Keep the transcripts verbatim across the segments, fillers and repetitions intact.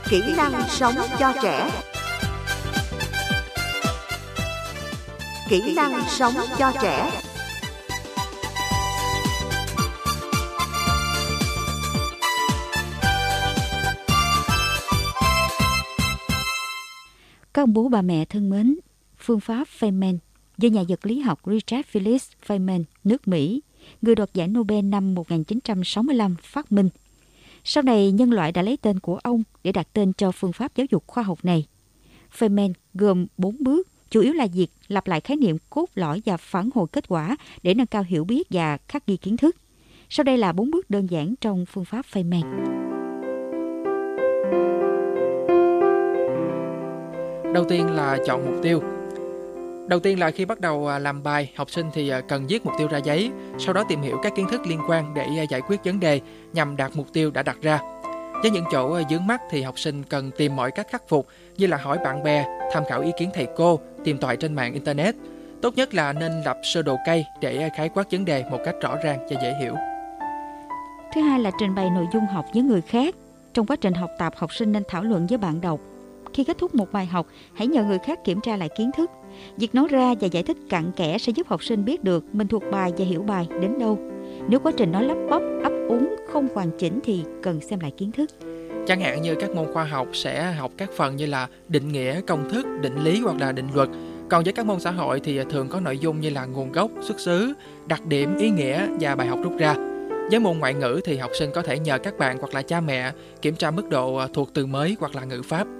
Kỹ năng sống cho trẻ. Kỹ năng sống cho trẻ. Các ông bố bà mẹ thân mến, phương pháp Feynman do nhà vật lý học Richard Felix Feynman, nước Mỹ, người đoạt giải Nobel năm một nghìn chín trăm sáu mươi lăm phát minh. Sau này, nhân loại đã lấy tên của ông để đặt tên cho phương pháp giáo dục khoa học này. Feynman gồm bốn bước, chủ yếu là việc lặp lại khái niệm cốt lõi và phản hồi kết quả để nâng cao hiểu biết và khắc ghi kiến thức. Sau đây là bốn bước đơn giản trong phương pháp Feynman. Đầu tiên là chọn mục tiêu. Đầu tiên là khi bắt đầu làm bài, học sinh thì cần viết mục tiêu ra giấy, sau đó tìm hiểu các kiến thức liên quan để giải quyết vấn đề nhằm đạt mục tiêu đã đặt ra. Với những chỗ vướng mắc thì học sinh cần tìm mọi cách khắc phục, như là hỏi bạn bè, tham khảo ý kiến thầy cô, tìm tòi trên mạng Internet. Tốt nhất là nên lập sơ đồ cây để khái quát vấn đề một cách rõ ràng và dễ hiểu. Thứ hai là trình bày nội dung học với người khác. Trong quá trình học tập, học sinh nên thảo luận với bạn đọc. Khi kết thúc một bài học, hãy nhờ người khác kiểm tra lại kiến thức. Việc nói ra và giải thích cặn kẽ sẽ giúp học sinh biết được mình thuộc bài và hiểu bài đến đâu. Nếu quá trình nói lắp bắp, ấp úng, không hoàn chỉnh thì cần xem lại kiến thức. Chẳng hạn như các môn khoa học sẽ học các phần như là định nghĩa, công thức, định lý hoặc là định luật. Còn với các môn xã hội thì thường có nội dung như là nguồn gốc, xuất xứ, đặc điểm, ý nghĩa và bài học rút ra. Với môn ngoại ngữ thì học sinh có thể nhờ các bạn hoặc là cha mẹ kiểm tra mức độ thuộc từ mới hoặc là ngữ pháp.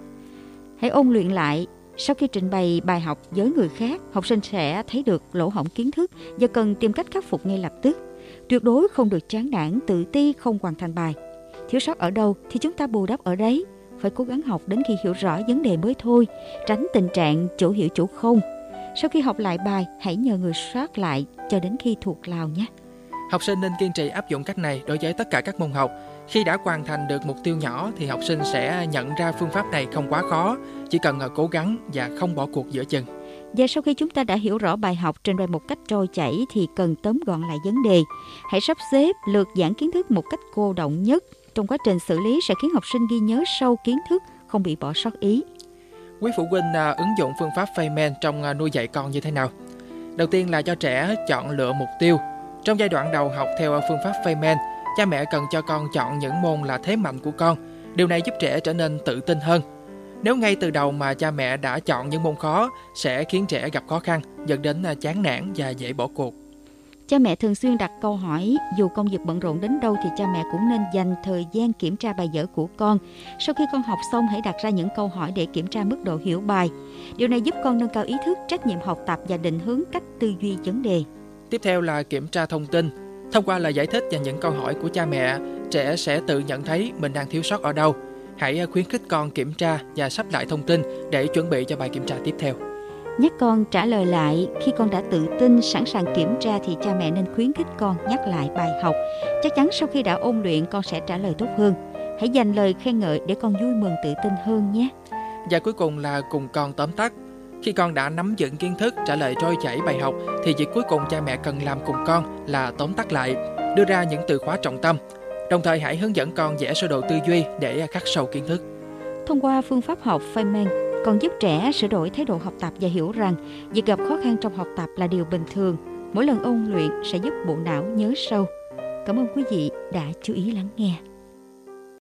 Hãy ôn luyện lại. Sau khi trình bày bài học với người khác, học sinh sẽ thấy được lỗ hổng kiến thức và cần tìm cách khắc phục ngay lập tức. Tuyệt đối không được chán nản, tự ti không hoàn thành bài. Thiếu sót ở đâu thì chúng ta bù đắp ở đấy. Phải cố gắng học đến khi hiểu rõ vấn đề mới thôi, tránh tình trạng chỗ hiểu chỗ không. Sau khi học lại bài, hãy nhờ người soát lại cho đến khi thuộc lào nhé. Học sinh nên kiên trì áp dụng cách này đối với tất cả các môn học. Khi đã hoàn thành được mục tiêu nhỏ thì học sinh sẽ nhận ra phương pháp này không quá khó, chỉ cần cố gắng và không bỏ cuộc giữa chừng. Và sau khi chúng ta đã hiểu rõ bài học trình bày một cách trôi chảy thì cần tóm gọn lại vấn đề. Hãy sắp xếp lược giảng kiến thức một cách cô đọng nhất. Trong quá trình xử lý sẽ khiến học sinh ghi nhớ sâu kiến thức, không bị bỏ sót ý. Quý phụ huynh à, ứng dụng phương pháp Feynman trong à, nuôi dạy con như thế nào? Đầu tiên là cho trẻ chọn lựa mục tiêu. Trong giai đoạn đầu học theo phương pháp Feynman, cha mẹ cần cho con chọn những môn là thế mạnh của con. Điều này giúp trẻ trở nên tự tin hơn. Nếu ngay từ đầu mà cha mẹ đã chọn những môn khó, sẽ khiến trẻ gặp khó khăn, dẫn đến chán nản và dễ bỏ cuộc. Cha mẹ thường xuyên đặt câu hỏi, dù công việc bận rộn đến đâu thì cha mẹ cũng nên dành thời gian kiểm tra bài vở của con. Sau khi con học xong, hãy đặt ra những câu hỏi để kiểm tra mức độ hiểu bài. Điều này giúp con nâng cao ý thức, trách nhiệm học tập và định hướng cách tư duy vấn đề. Tiếp theo là kiểm tra thông tin. Thông qua lời giải thích và những câu hỏi của cha mẹ, trẻ sẽ tự nhận thấy mình đang thiếu sót ở đâu. Hãy khuyến khích con kiểm tra và sắp lại thông tin để chuẩn bị cho bài kiểm tra tiếp theo. Nhắc con trả lời lại. Khi con đã tự tin, sẵn sàng kiểm tra thì cha mẹ nên khuyến khích con nhắc lại bài học. Chắc chắn sau khi đã ôn luyện, con sẽ trả lời tốt hơn. Hãy dành lời khen ngợi để con vui mừng tự tin hơn nhé. Và cuối cùng là cùng con tóm tắt. Khi con đã nắm vững kiến thức, trả lời trôi chảy bài học thì việc cuối cùng cha mẹ cần làm cùng con là tóm tắt lại, đưa ra những từ khóa trọng tâm. Đồng thời hãy hướng dẫn con vẽ sơ đồ tư duy để khắc sâu kiến thức. Thông qua phương pháp học Feynman còn giúp trẻ sửa đổi thái độ học tập và hiểu rằng việc gặp khó khăn trong học tập là điều bình thường. Mỗi lần ôn luyện sẽ giúp bộ não nhớ sâu. Cảm ơn quý vị đã chú ý lắng nghe.